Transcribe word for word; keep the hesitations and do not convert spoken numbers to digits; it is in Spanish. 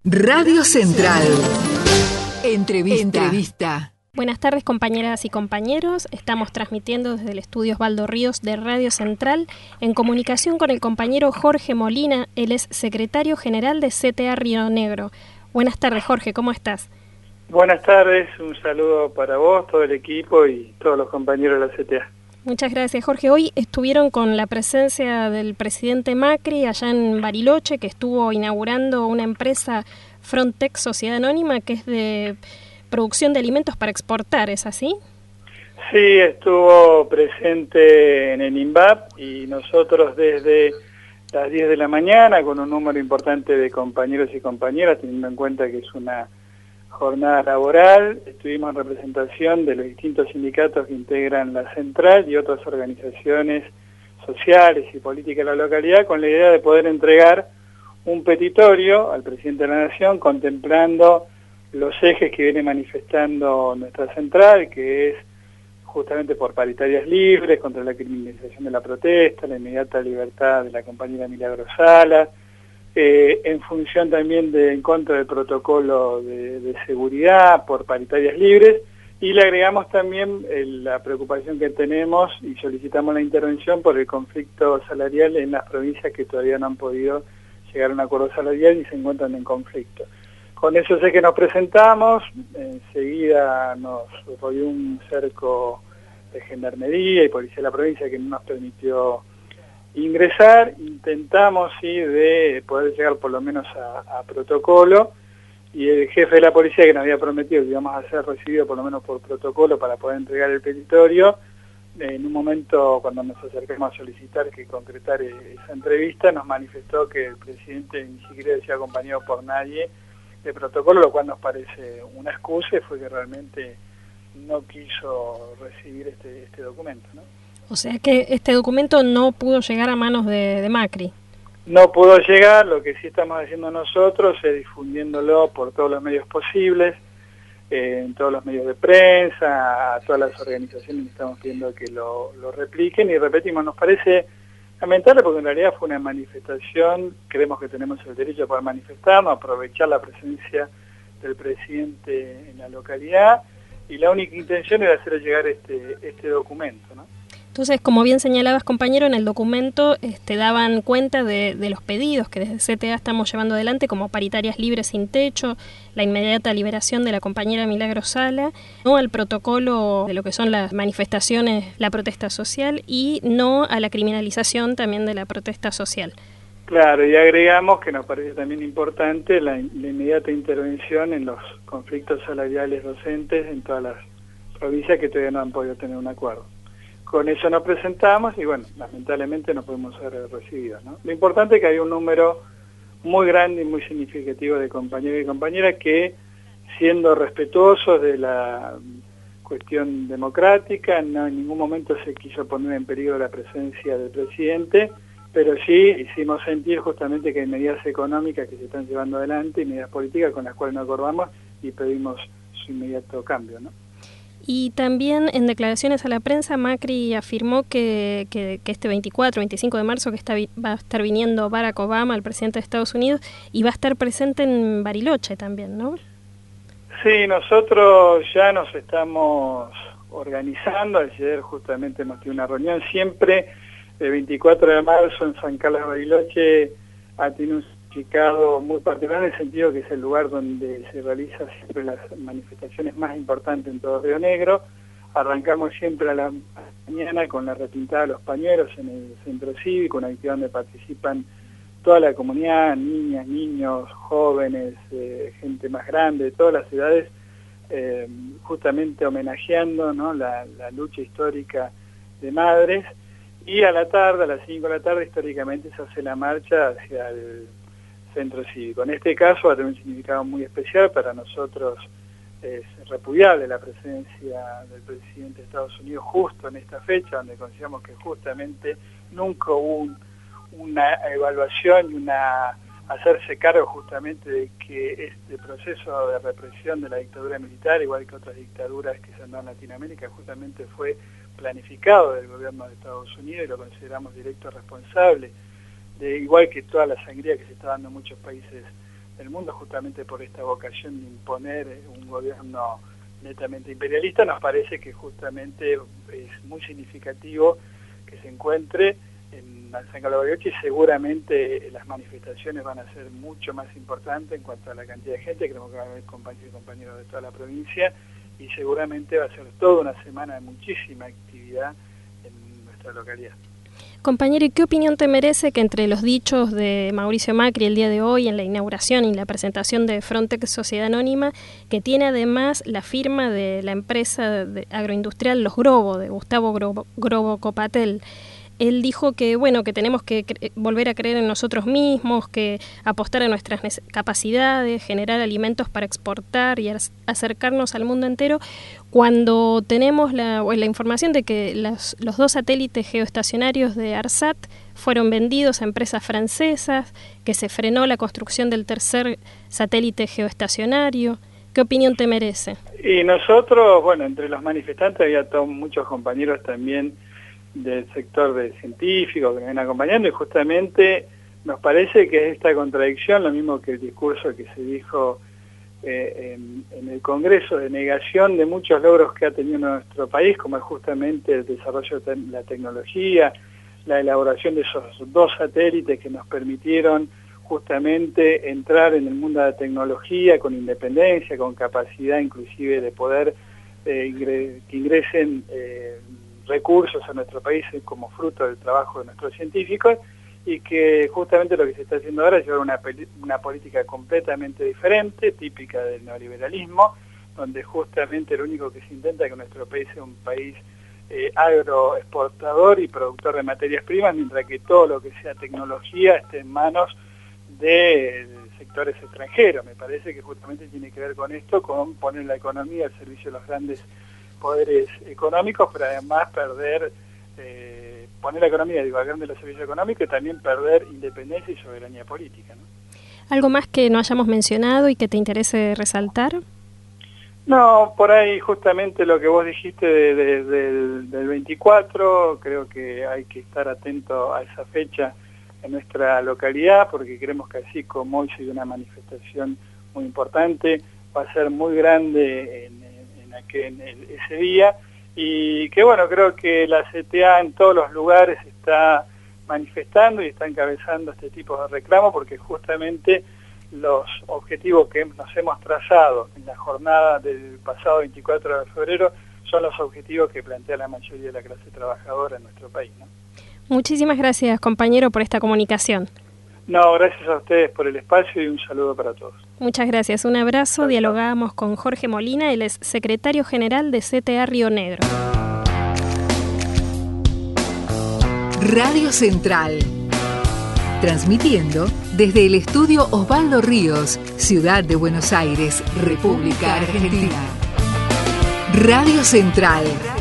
Radio Central. Entrevista. Entrevista. Buenas tardes, compañeras y compañeros. Estamos transmitiendo desde el estudio Osvaldo Ríos de Radio Central en comunicación con el compañero Jorge Molina. Él es secretario general de C T A Río Negro. Buenas tardes, Jorge, ¿cómo estás? Buenas tardes, un saludo para vos, todo el equipo y todos los compañeros de la C T A. Muchas gracias, Jorge. Hoy estuvieron con la presencia del presidente Macri allá en Bariloche, que estuvo inaugurando una empresa Frontex Sociedad Anónima, que es de producción de alimentos para exportar, ¿es así? Sí, estuvo presente en el INVAP y nosotros desde las diez de la mañana, con un número importante de compañeros y compañeras, teniendo en cuenta que es una jornada laboral, estuvimos en representación de los distintos sindicatos que integran la central y otras organizaciones sociales y políticas de la localidad, con la idea de poder entregar un petitorio al presidente de la Nación contemplando los ejes que viene manifestando nuestra central, que es justamente por paritarias libres, contra la criminalización de la protesta, la inmediata libertad de la compañera Milagros Sala, eh, en función también de en contra del protocolo de, de seguridad, por paritarias libres, y le agregamos también eh, la preocupación que tenemos y solicitamos la intervención por el conflicto salarial en las provincias que todavía no han podido llegar a un acuerdo salarial y se encuentran en conflicto. Con eso sé que nos presentamos, enseguida nos rodeó un cerco de gendarmería y policía de la provincia que no nos permitió ingresar. Intentamos sí de poder llegar por lo menos a, a protocolo, y el jefe de la policía que nos había prometido que íbamos a ser recibidos por lo menos por protocolo para poder entregar el petitorio, en un momento cuando nos acercamos a solicitar que concretar esa entrevista, nos manifestó que el presidente ni siquiera decía acompañado por nadie de protocolo, lo cual nos parece una excusa, y fue que realmente no quiso recibir este, este documento, ¿no? O sea que este documento no pudo llegar a manos de, de Macri. No pudo llegar, lo que sí estamos haciendo nosotros es difundiéndolo por todos los medios posibles, eh, en todos los medios de prensa, a todas las organizaciones que estamos pidiendo que lo, lo repliquen, y repetimos, nos parece lamentable porque en realidad fue una manifestación, creemos que tenemos el derecho a poder manifestarnos, aprovechar la presencia del presidente en la localidad, y la única intención era hacer llegar este, este documento, ¿no? Entonces, como bien señalabas, compañero, en el documento este, daban cuenta de, de los pedidos que desde C T A estamos llevando adelante, como paritarias libres sin techo, la inmediata liberación de la compañera Milagros Sala, no al protocolo de lo que son las manifestaciones, la protesta social, y no a la criminalización también de la protesta social. Claro, y agregamos que nos parece también importante la, la inmediata intervención en los conflictos salariales docentes en todas las provincias que todavía no han podido tener un acuerdo. Con eso nos presentamos y bueno, lamentablemente no podemos ser recibidos, ¿no? Lo importante es que hay un número muy grande y muy significativo de compañeros y compañeras que, siendo respetuosos de la cuestión democrática, no en ningún momento se quiso poner en peligro la presencia del presidente, pero sí hicimos sentir justamente que hay medidas económicas que se están llevando adelante y medidas políticas con las cuales nos acordamos y pedimos su inmediato cambio, ¿no? Y también en declaraciones a la prensa, Macri afirmó que, que, que este veinticuatro, veinticinco de marzo que está, va a estar viniendo Barack Obama, el presidente de Estados Unidos, y va a estar presente en Bariloche también, ¿no? Sí, nosotros ya nos estamos organizando. Ayer justamente hemos tenido una reunión. Siempre el veinticuatro de marzo en San Carlos de Bariloche ha tenido un significado muy particular, en el sentido que es el lugar donde se realizan siempre las manifestaciones más importantes en todo Río Negro. Arrancamos siempre a la mañana con la repintada de los pañuelos en el centro cívico, una actividad donde participan toda la comunidad, niñas, niños, jóvenes, eh, gente más grande, de todas las edades, eh, justamente homenajeando, ¿no?, la, la lucha histórica de madres. Y a la tarde, a las cinco de la tarde, históricamente se hace la marcha hacia el centro cívico. En este caso va a tener un significado muy especial para nosotros. Es repudiable la presencia del presidente de Estados Unidos justo en esta fecha, donde consideramos que justamente nunca hubo un, una evaluación y una hacerse cargo justamente de que este proceso de represión de la dictadura militar, igual que otras dictaduras que se han dado en Latinoamérica, justamente fue planificado del gobierno de Estados Unidos, y lo consideramos directo responsable, de igual que toda la sangría que se está dando en muchos países del mundo, justamente por esta vocación de imponer un gobierno netamente imperialista. Nos parece que justamente es muy significativo que se encuentre en San Carlos de Bariloche, y seguramente las manifestaciones van a ser mucho más importantes en cuanto a la cantidad de gente. Creemos que van a haber compañeros y compañeros de toda la provincia, y seguramente va a ser toda una semana de muchísima actividad en nuestra localidad. Compañero, ¿y qué opinión te merece que entre los dichos de Mauricio Macri el día de hoy en la inauguración y la presentación de Frontex Sociedad Anónima, que tiene además la firma de la empresa de agroindustrial Los Grobo, de Gustavo Grobo, Grobo Copatel? Él dijo que bueno que tenemos que cre- volver a creer en nosotros mismos, que apostar a nuestras capacidades, generar alimentos para exportar y acercarnos al mundo entero, cuando tenemos la, la información de que las, los dos satélites geoestacionarios de ARSAT fueron vendidos a empresas francesas, que se frenó la construcción del tercer satélite geoestacionario. ¿Qué opinión te merece? Y nosotros, bueno, entre los manifestantes había todos, muchos compañeros también del sector de científicos que nos vienen acompañando, y justamente nos parece que es esta contradicción, lo mismo que el discurso que se dijo eh, en, en el Congreso, de negación de muchos logros que ha tenido nuestro país, como es justamente el desarrollo de la tecnología, la elaboración de esos dos satélites que nos permitieron justamente entrar en el mundo de la tecnología con independencia, con capacidad inclusive de poder eh, ingre, que ingresen eh, recursos a nuestro país como fruto del trabajo de nuestros científicos, y que justamente lo que se está haciendo ahora es llevar una, una política completamente diferente, típica del neoliberalismo, donde justamente lo único que se intenta es que nuestro país sea un país eh, agroexportador y productor de materias primas, mientras que todo lo que sea tecnología esté en manos de sectores extranjeros. Me parece que justamente tiene que ver con esto, con poner la economía al servicio de los grandes poderes económicos, pero además perder, eh, poner la economía digo, al grande de los servicios económicos, y también perder independencia y soberanía política, ¿no? ¿Algo más que no hayamos mencionado y que te interese resaltar? No, por ahí justamente lo que vos dijiste de, de, de, del veinticuatro, creo que hay que estar atento a esa fecha en nuestra localidad, porque creemos que así como hoy hay una manifestación muy importante, va a ser muy grande en que en el, ese día, y que bueno, creo que la C T A en todos los lugares está manifestando y está encabezando este tipo de reclamos, porque justamente los objetivos que nos hemos trazado en la jornada del pasado veinticuatro de febrero son los objetivos que plantea la mayoría de la clase trabajadora en nuestro país, ¿no? Muchísimas gracias, compañero, por esta comunicación. No, gracias a ustedes por el espacio y un saludo para todos. Muchas gracias, un abrazo. Chao, Dialogamos chao. con Jorge Molina, él es secretario general de C T A Río Negro. Radio Central, transmitiendo desde el estudio Osvaldo Ríos, Ciudad de Buenos Aires, República Argentina. Radio Central.